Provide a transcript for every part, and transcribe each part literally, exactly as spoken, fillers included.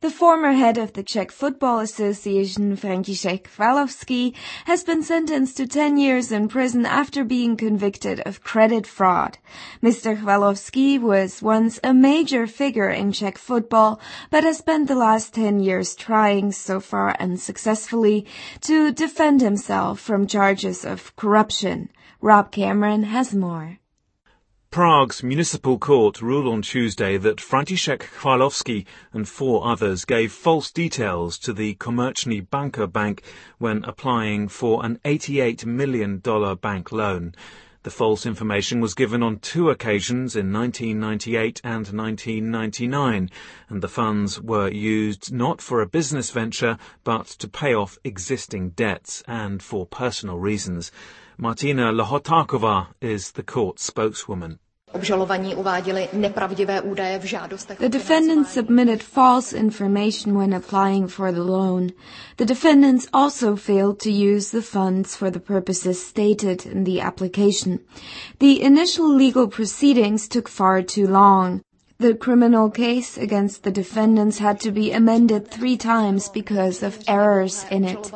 The former head of the Czech Football Association, František Chvalovský, has been sentenced to ten years in prison after being convicted of credit fraud. Mister Chvalovský was once a major figure in Czech football, but has spent the last ten years trying, so far unsuccessfully, to defend himself from charges of corruption. Rob Cameron has more. Prague's municipal court ruled on Tuesday that František Chvalovský and four others gave false details to the Komerční banka bank when applying for an eighty-eight million dollars bank loan. The false information was given on two occasions in nineteen ninety-eight and nineteen ninety-nine, and the funds were used not for a business venture but to pay off existing debts and for personal reasons. Martina Lahotáková is the court spokeswoman. The defendants submitted false information when applying for the loan. The defendants also failed to use the funds for the purposes stated in the application. The initial legal proceedings took far too long. The criminal case against the defendants had to be amended three times because of errors in it.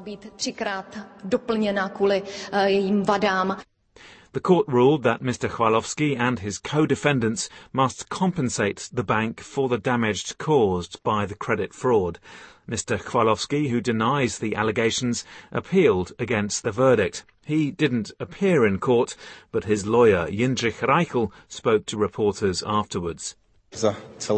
The court ruled that Mister Chvalovský and his co-defendants must compensate the bank for the damage caused by the credit fraud. Mister Chvalovský, who denies the allegations, appealed against the verdict. He didn't appear in court, but his lawyer, Jindřich Reichl, spoke to reporters afterwards. There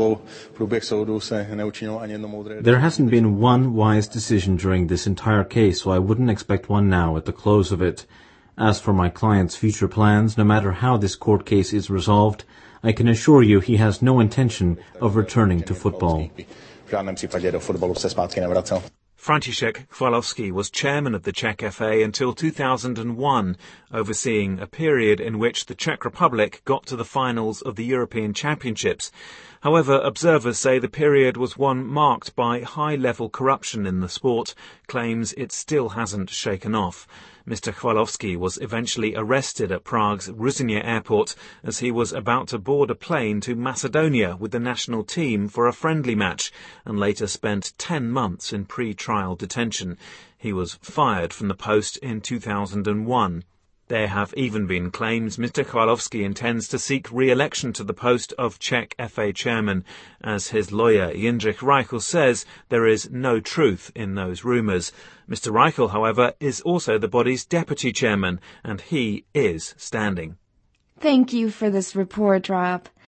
hasn't been one wise decision during this entire case, so I wouldn't expect one now at the close of it. As for my client's future plans, no matter how this court case is resolved, I can assure you he has no intention of returning to football. František Chvalovský was chairman of the Czech F A until two thousand one, overseeing a period in which the Czech Republic got to the finals of the European Championships. However, observers say the period was one marked by high-level corruption in the sport, claims it still hasn't shaken off. Mister Chvalovský was eventually arrested at Prague's Ruzyně airport as he was about to board a plane to Macedonia with the national team for a friendly match, and later spent ten months in pre-trial detention. He was fired from the post in two thousand one. There have even been claims Mister Chvalovský intends to seek re-election to the post of Czech F A chairman. As his lawyer Jindřich Reichl says, there is no truth in those rumours. Mister Reichl, however, is also the body's deputy chairman, and he is standing. Thank you for this report, Rob.